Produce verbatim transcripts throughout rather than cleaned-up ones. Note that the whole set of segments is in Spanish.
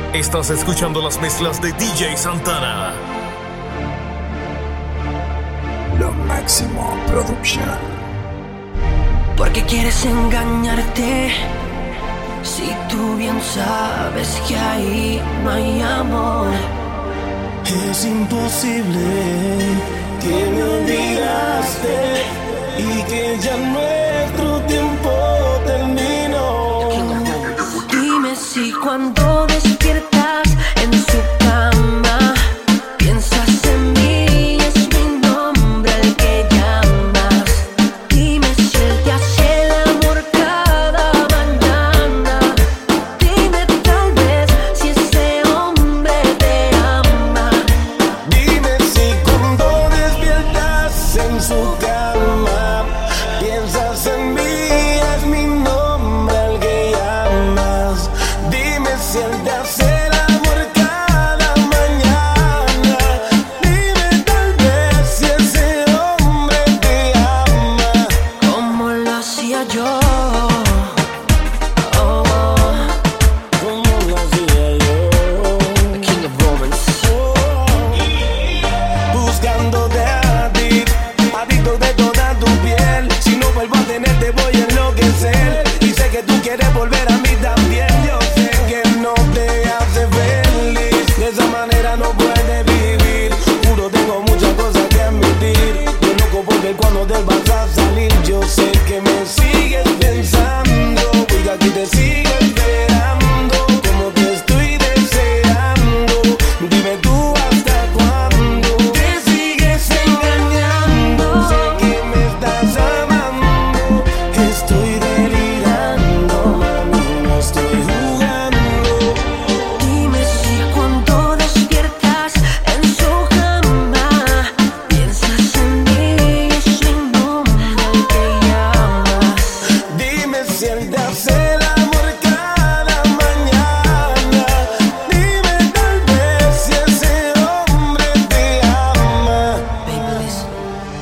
Estás escuchando las mezclas de D J Santana. Lo Máximo Production. ¿Por qué quieres engañarte? Si tú bien sabes que ahí no hay amor. Es imposible que me olvidaste y que ya nuestro tiempo terminó. Dime si cuando despiertas en su cama piensas en mí, es mi nombre el que llamas. Dime si él te hace el amor cada mañana. Dime tal vez si ese hombre te ama. Dime si cuando despiertas en su cama piensas en mí, es mi nombre el que llamas. Dime si él te hace el amor cada mañana. Dime tal vez si ese hombre te ama. Como lo hacía yo. Oh, Como lo hacía yo. the king of romance. Buscándote a ti, adicto de toda tu piel. Si no vuelvo a tenerte voy a enloquecer. Y sé que tú quieres volver a mí también. Yo sé que no te hace feliz, de esa manera no puedes vivir. Juro tengo muchas cosas que admitir. Yo loco por ver cuando te vas a salir. Yo sé que me sigues pensando y que aquí te sigo esperando. Como te estoy deseando. Dime tú hasta cuándo te sigues engañando. Sé que me estás amando. Estoy delirando, mami, no estoy jugando. Dime si cuando despiertas en su cama piensas en mí, es mi nombre el que llamas. Dime si él te hace el amor cada mañana. Dime tal vez si ese hombre te ama. Baby, listen.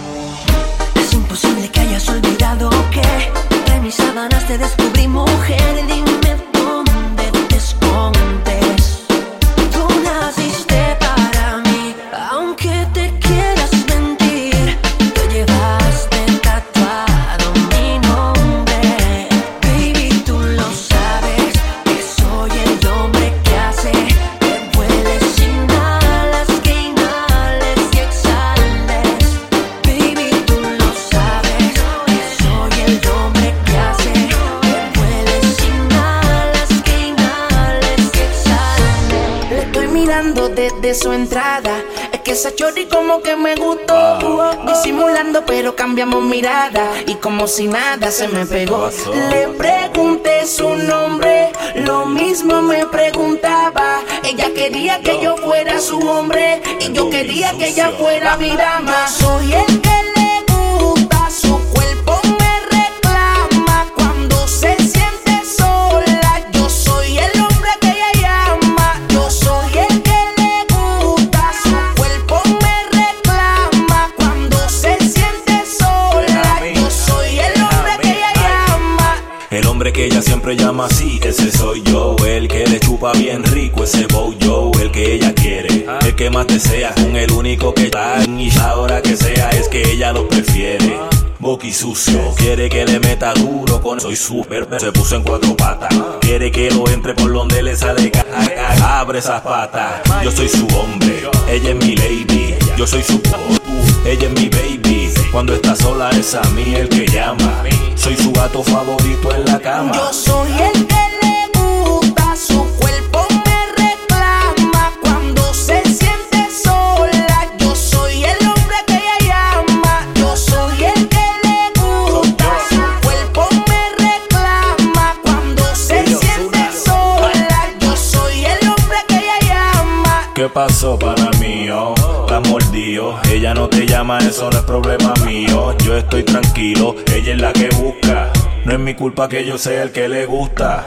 Es imposible que hayas olvidado que entre mis sábanas te descubrí mujer. Dime dónde te escondes. Tú naciste para mí, aunque te quieras mentir. Tú llevaste tatuado mi nombre. Baby, tú lo sabes, que soy el hombre que hace que vueles sin alas, que inhales y exhales. Baby, tú lo sabes, que soy el hombre que hace que vueles sin alas, que inhales y exhales. Le estoy mirando desde su entrada. Es que esa chori como que me gustó. Disimulando pero cambiamos mirada. Y como si nada se me pegó. Le pregunté su nombre, lo mismo me preguntaba. Ella quería que yo fuera su hombre y yo quería que ella fuera mi dama. Soy el que le gusta, su cuerpo me reclama cuando se siente sola. Yo soy el hombre que ella llama. Yo soy el que le gusta, su cuerpo me reclama cuando se siente sola. Yo soy el hombre que ella llama. El hombre que ella siempre llama así, ese soy yo. El que le chupa bien rico, ese bow yo. El que ella quiere, el que más desea. Con el único que está y ahora que sea es que ella lo prefiere. Boqui sucio, quiere que le meta duro con soy super, se puso en cuatro patas. Quiere que lo entre por donde le sale ca- ca- abre esas patas. Yo soy su hombre, ella es mi lady. Yo soy su po- ella es mi baby. Cuando está sola es a mí el que llama. Soy su gato favorito en la cama. Yo soy el que le gusta, su cuerpo me reclama cuando se siente sola. Yo soy el hombre que ella llama. Yo soy el que le gusta, su cuerpo me reclama cuando se siente sola. Yo soy el hombre que ella llama. ¿Qué pasó, pana mío? La mordió, ella no te llama, eso no es problema mío. Yo estoy tranquilo, ella es la que busca. No es mi culpa que yo sea el que le gusta,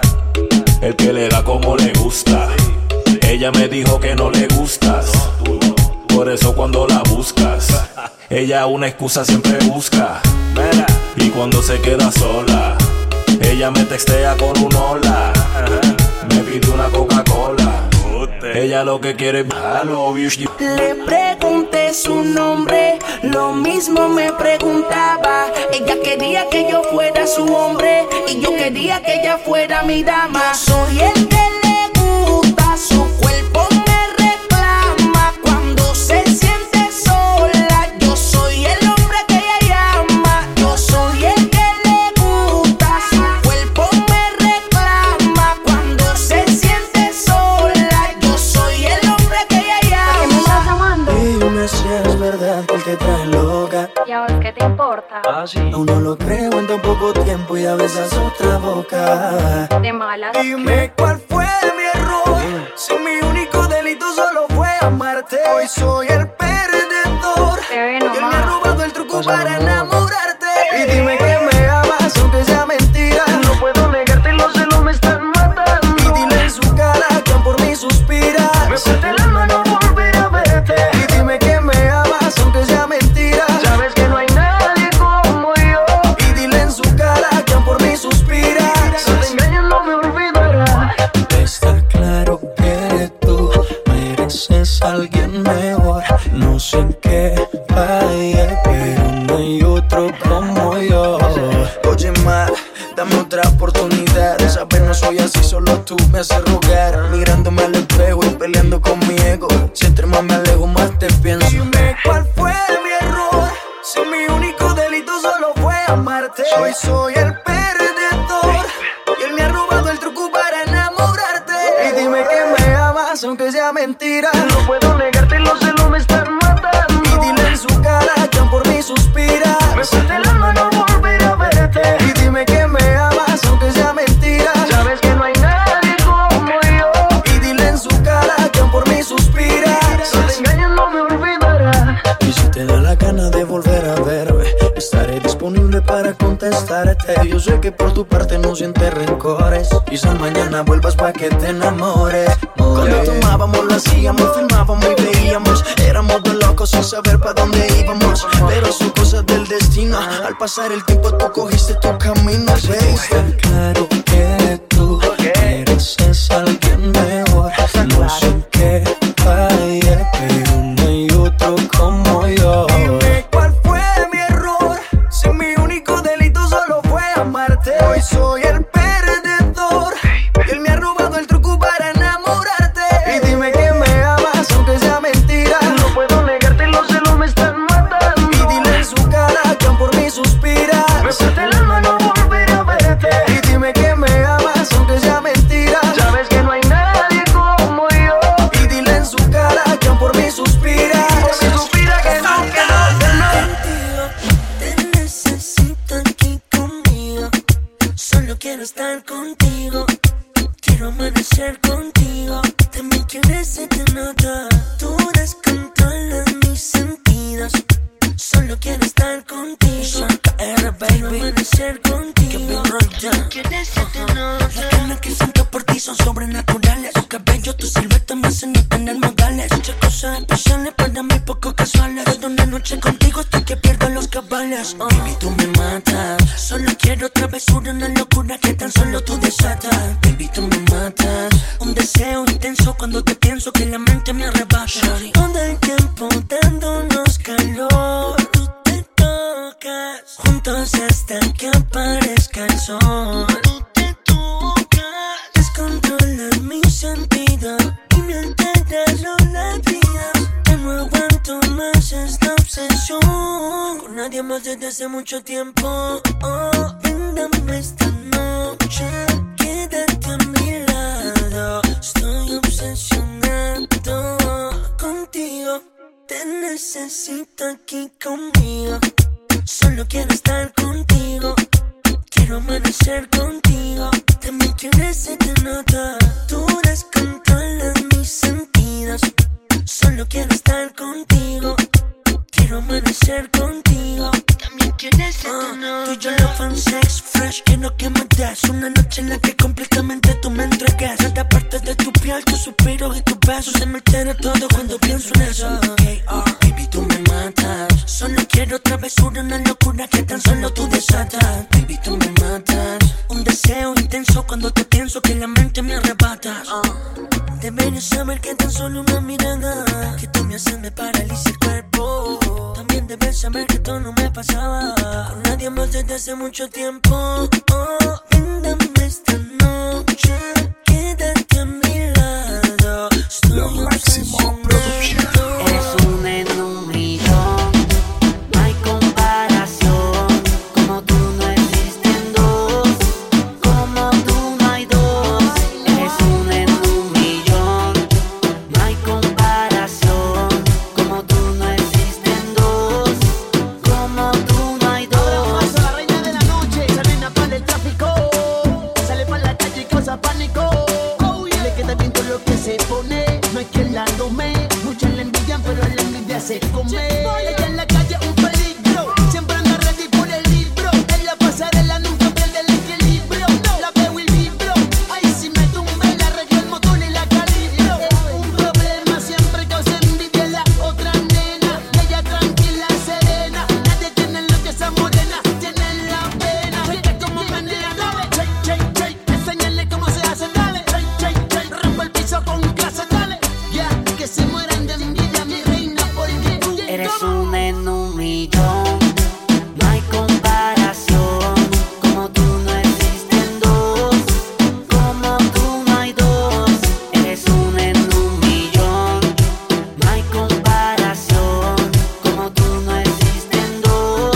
el que le da como le gusta. Ella me dijo que no le gustas, por eso cuando la buscas, ella una excusa siempre busca. Y cuando se queda sola, ella me textea con un hola, me pide una Coca-Cola. Ella lo que quiere es I love you. Le pregunté su nombre, lo mismo me preguntaba. Ella quería que yo fuera su hombre y yo quería que ella fuera mi dama. Soy el que le gusta, su cuerpo me reclama cuando se siente sola. Yo soy el hombre que ella llama. Yo soy el que le gusta, su cuerpo me reclama cuando se siente sola. Yo soy el hombre que ella llama. ¿Me estás amando? Dime si es verdad que él te trae loca. ¿Y ahora qué te importa? Ah, sí. Aún no lo creo en tan poco tiempo y ya besas otra boca. De malas. Dime cuál fue mi error. Si mi único delito solo fue amarte. Hoy soy el perdedor. Bebé, Y no él me ha más. robado el truco para enamorarte. Y dime que me amas aunque sea mentira. No puedo negarte, los celos me están matando. Y dile en su cara que por mí suspira. Me suelta el alma no volver a verte. Y dime que me amas aunque sea mentira. Sabes que no hay nadie como yo. Y dile en su cara que por mí suspira. Si te engañas no me olvidará. Está claro que tú mereces a alguien mejor. No sé en qué falla, pero no hay otro como yo. Oye, ma, dame otra oportunidad. Esa vez no soy así, solo tú me haces rogar. Mirándome al espejo y peleando con mi ego. Si entre más me alejo, más te pienso. Dime cuál fue mi error. Si mi único delito solo fue amarte. Hoy soy el perdedor. Y él me ha robado el truco para enamorarte. Y dime que me amas aunque sea mentira. No puedo negarte, los celos me están matando. Y dile en su cara que por mí suspira. Me suelta el alma no volver a verte. Y dime que me amas aunque sea mentira. Sabes que no hay nadie como yo. Y dile en su cara que por mí suspira. Si te engañas no me olvidará. Y si te da la gana de volver a verme, estaré disponible para contestarte. Yo sé que por tu parte no sientes rencores. Quizás mañana vuelvas pa' que te enamores. Cuando tomábamos lo hacíamos, filmábamos y veíamos. Éramos dos locos sin saber pa' dónde íbamos. Pero son cosas del destino. Al pasar el tiempo tú cogiste tu camino. Está claro que tú mereces a alguien mejor. No sé en qué falla, pero no hay otro como yo. Dime cuál fue mi error. Si mi único delito solo fue amarte. Hoy soy el perdedor. Y él me ha robado el truco para enamorarte. Y dime que me amas aunque sea mentira. No puedo negarte, los celos me están matando. Y dile en su cara que por mí suspira. Me suelta el alma no volver a verte. Y dime que me amas aunque sea mentira. Sabes que no hay nadie como yo. Y dile en su cara que por mí suspira. Por mí suspira que no, que no, que no. Te necesito aquí conmigo. Solo quiero estar contigo. Quiero amanecer contigo. También quieres se te nota. Tú descontrolas mis sentidos. Solo quiero estar contigo. Quiero amanecer contigo. Quieres se te nota. Las ganas que siento por ti son sobrenaturales. Tu cabello, tu silueta me hacen no tener modales. Muchas cosas especiales para mí poco casuales. Toda una noche contigo hasta que pierdo los cabales. Oh. Baby, tú me matas. Solo quiero travesura, una locura que tan solo tú desatas. Baby, tú me matas. Un deseo intenso cuando te pienso que la mente me arrebata. Todo el tiempo dándonos calor. Tú te tocas juntos hasta que aparezca el sol. Tú te tocas. Descontrolas mi sentido y me alteras los latidos. Ya no aguanto más esta obsesión con nadie más desde hace mucho tiempo. Oh, véndame esta noche, quédate a mi lado. Estoy obsesionado contigo. Te necesito aquí conmigo. Solo quiero estar contigo. Quiero amanecer contigo. También quieres se te nota. Tú descontrolas mis sentidos. Solo quiero estar contigo. Quiero amanecer contigo. También quieres se te nota. Tú y yo love and sex fresh. Quiero que me des una noche en la que completamente tú me entregues. Cada parte de tu piel, tu suspiro y tu beso. Se me altera todo cuando pienso en eso. Okay, oh, baby, tú me matas. Solo quiero travesura, una locura que tan solo tú desatas. Baby, tú me matas. Un deseo intenso cuando te pienso que la mente me arrebata. uh. Deberías saber que tan solo una mirada que tú me haces me paraliza el cuerpo. También debes saber que esto no me pasaba con nadie más desde hace mucho tiempo. Oh, véndame esta noche, quédate a mi lado. Estoy Lo máximo producción. Eres un en un millón, no hay comparación. Como tú no existen dos, como tú no hay dos. Eres un en un millón, no hay comparación. Como tú no existen dos, como tú no hay dos. Ahora paso la reina de la noche, esa nena para el tráfico. Sale para la calle y causa pánico. Oh, y le queda bien todo lo que se pone. No hay quien la tome, muchas la envidian, pero la envidia se come. Ella en la calle un peligro, siempre anda ready por el libro. En la pasarela nunca pierde el equilibrio. La veo y vibro, ahí si me tumbe, la arreglo el motor y la calibro. Un problema siempre causa envidia en la otra nena. Y ella tranquila, serena, nadie tiene lo que esa morena tiene en la pena. Checa como menea, dale, check, check, check, enséñale cómo se hace, dale, check, check, check, rompo el piso con clase, dale, ya, que se mueran de envidia, mi reina, porque tú Eres un en un millón, no hay comparación. Como tú no existen dos, como tú no hay dos. Eres un en un millón, no hay comparación. Como tú no existen dos,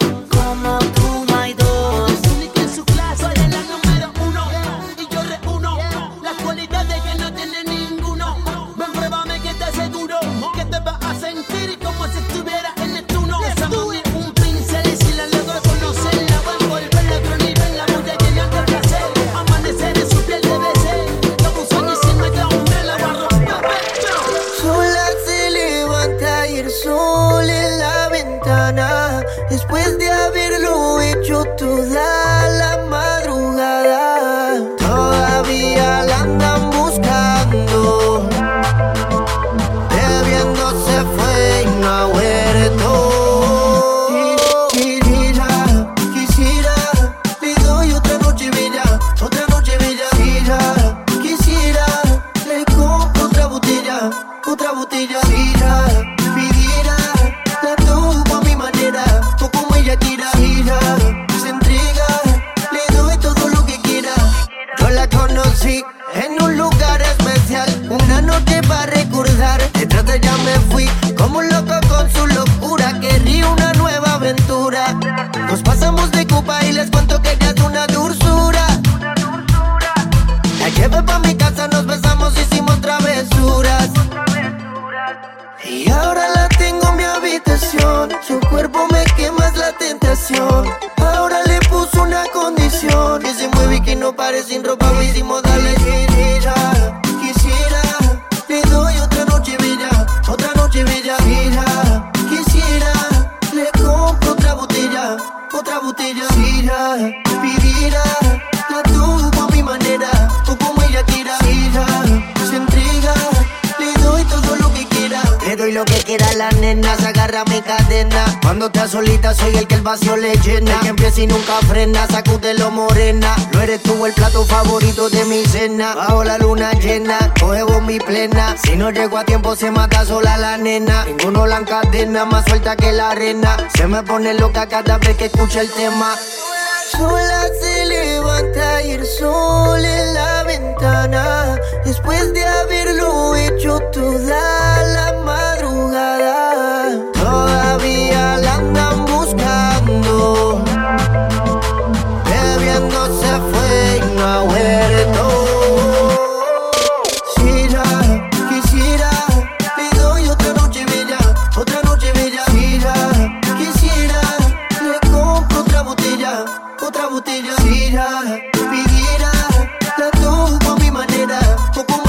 como tú no hay dos. única en su clase, eres la número uno. Y yo reúno las cualidades que no tiene ninguno. Ven, pruébame que te aseguro que te vas a sentir como si estuviera en Neptuno. Esa mujer un pincel y si la logro conocerla, voy a volverla a otro nivel. La mujer llena de placer, amanecer en su piel debe ser. Como un sueño y si me da un me la voy a romper. Sola se levanta y el sol en la ventana. Después de haberlo hecho toda la madrugada, todavía la andan buscando. Bebiendo se fue y no ha vuelto. Quisiera, quisiera, le doy otra noche bella, otra noche bella. Quisiera, quisiera, le compro otra botella, otra botella. Quisiera, pidiera, la tomo a mi manera, o como ella quiera. Quisiera, se entrega, le doy todo lo que quiera. Yo la conocí en un lugar especial, una noche para recordar. Detrás de ella me fui como un loco con su locura. Quería una nueva aventura. Nos pasamos de copa y les cuento que ella es una dulzura. La llevé pa' mi casa, nos besamos, hicimos travesuras. Y ahora la tengo en mi habitación. Su cuerpo me quema, es la tentación. Ahora le puso una condición, que se mueve y que no pare sin ropa. Me hicimos darle quisiera, quisiera, le doy otra noche bella, otra noche bella. Quisiera, quisiera, le compro otra botella, otra botella. Quisiera, pidiera, la tomo a mi manera, o como ella quiera. Quisiera, se entrega, le doy todo lo que quiera. Le doy lo que quiera a la nena, se agarra mi cadena. Cuando estás solita soy el que el vacío le llena. El que empieza y nunca frena, sacúdelo morena. No eres tú el plato favorito de mi cena. Bajo la luna llena, coge mi plena. Si no llego a tiempo se mata sola la nena. Ninguno la encadena, más suelta que la arena. Se me pone loca cada vez que escucha el tema. Sola se levanta y el sol en la ventana. Después de haberlo hecho toda la madrugada, todavía la andan buscando. Bebiendo se fue y no ha vuelto. Quisiera, quisiera, le doy otra noche bella, otra noche bella. Quisiera, quisiera, le compro otra botella, otra botella. Quisiera, pidiera, la tomo a mi manera, o como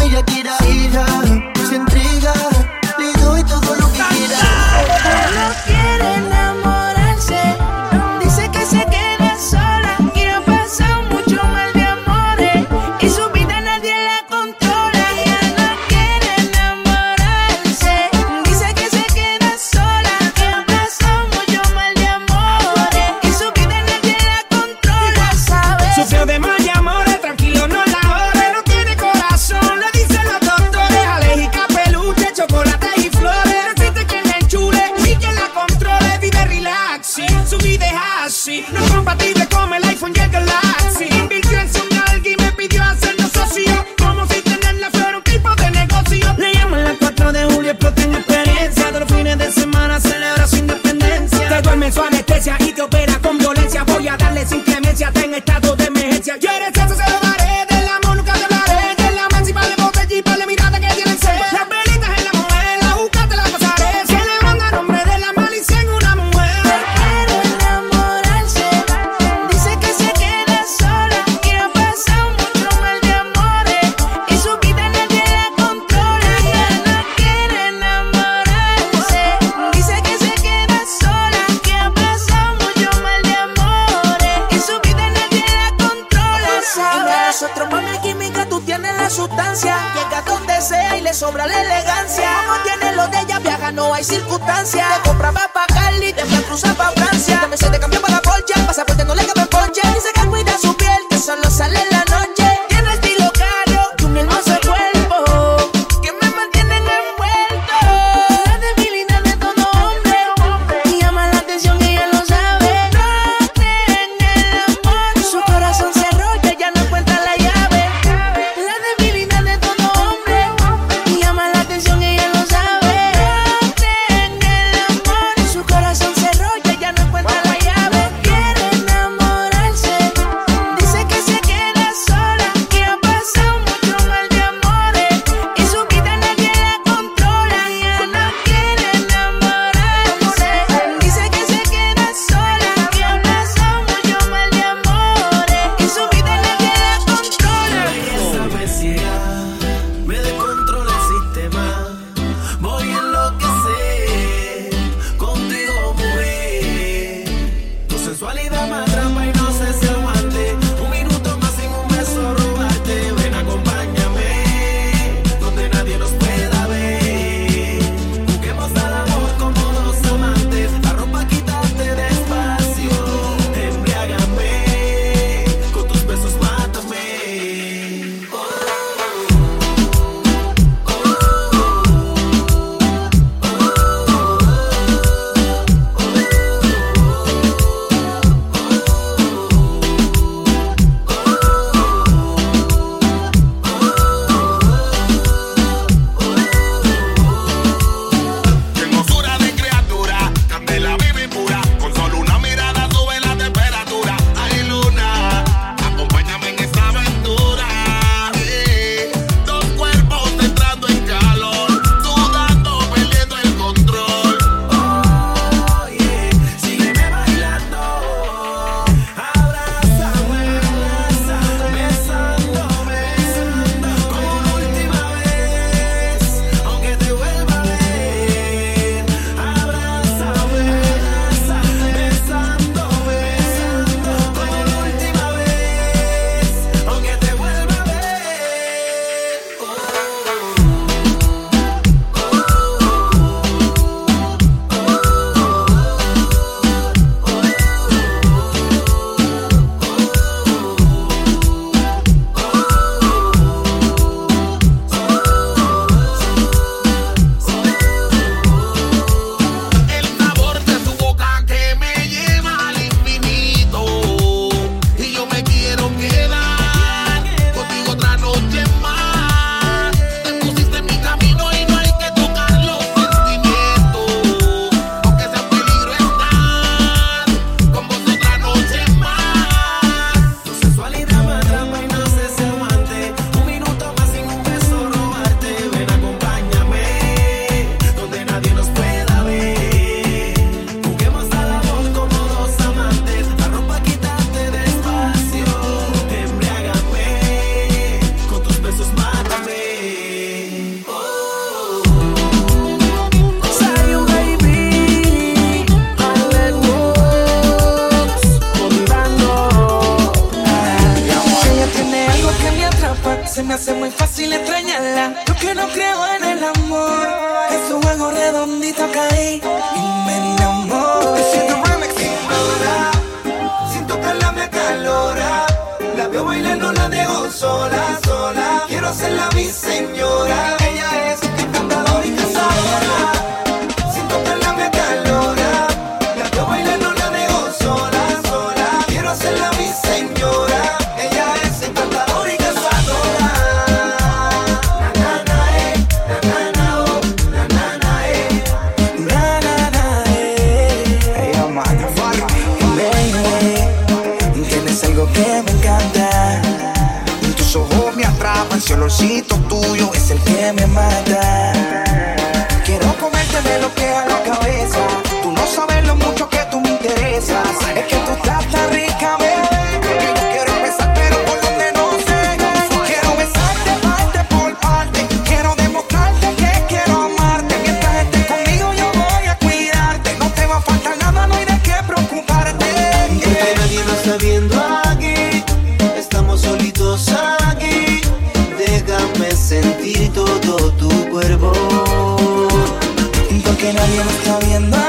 Llega donde sea y le sobra la elegancia. Como tiene lo de ella, viaja, no hay circunstancia. Te compra va pa' Cali, te envía cruzar pa' Francia. También se te cambió para la Porsche, pasaporte no le cabe en ponche. Dice que cuida su piel, que solo sale en la noche. Tiene estilo caro y un hermoso cuerpo que me mantienen envuelto. La debilidad de todo hombre y llama la atención y ella lo sabe. No creen en el amor, su corazón se rolla, ya no encuentra la llave. La debilidad de todo hombre y llama la atención y ella lo sabe. No creen en el amor, su corazón se rolla, ya no encuentra la llave. Quiere enamorarse, dice que se queda sola, que ha pasado mucho mal de amores y su vida nadie la controla. Ya no quiere enamorarse, dice que se queda sola, que ha pasado mucho mal de amores y su vida nadie la controla. Esa me ciega, me descontrola el sistema. Voy a enloquecer contigo, mujer. Tu sensualidad me atrapa y no sé si aguante. Un minuto más sin un beso robarte. Ven, acompáñame donde nadie nos pueda ver. Busquemos al amor como dos amantes. La ropa quítate despacio. Embriágame con tus besos, mátame. Hermosura de criatura, candela viva y pura. Con solo una mirada sube la temperatura. Ay, luna, acompáñame en esta aventura. Eh, Dos cuerpos entrando en calor, sudando, perdiendo el control. Oye, sígueme bailando. Abrázame, abrázame, besándome como la última vez, aunque te vuelva a ver. Abrázame, abrázame, besándome como la última vez, aunque te vuelva a ver. El sabor de su boca que me lleva al infinito. Y yo me quiero quedar contigo otra noche más. Te pusiste en mi camino y no hay que tocar los sentimientos. Aunque sea un peligro estar con vos otra noche más. Tu sensualidad me atrapa y no sé si aguante. Un minuto más sin un beso robarte. Ven, acompáñame donde nadie nos pueda ver. Juguemos al amor como dos amantes. La ropa quítate despacio. Embriágame con tus besos, mátame. Zion, baby, Island Walks, motivando. Ella tiene algo que me atrapa, se me hace muy fácil extrañarla. Yo que no creo en el amor, es un juego redondito caí y me enamoré. Sin tocarla me acalora. La veo bailar, no la dejo sola, sola. Quiero hacerla mi señora. Ella es encantadora y cazadora. Sin tocarla me acalora. La veo bailar, no la dejo sola, sola. Quiero hacerla mi señora. Ella es encantadora y cazadora. Na na na eh, na na na oh, na na na eh, Na, na, na, eh. Ella manda, Baby, tienes algo que me encanta. tus ojos me atrapan, si el olorcito tuyo es el Que me mata. Quiero comerte de lo que a la cabeza. Tú no sabes lo mucho que tú me interesas. Es que tú estás tan rica, bebé, que yo quiero besar, pero por donde no sé. Quiero besarte parte por parte. Quiero demostrarte que quiero amarte. Mientras estés conmigo yo voy a cuidarte. No te va a faltar nada, no hay de qué preocuparte. porque nadie nos está viendo aquí. Estamos solitos aquí. Déjame sentir está viendo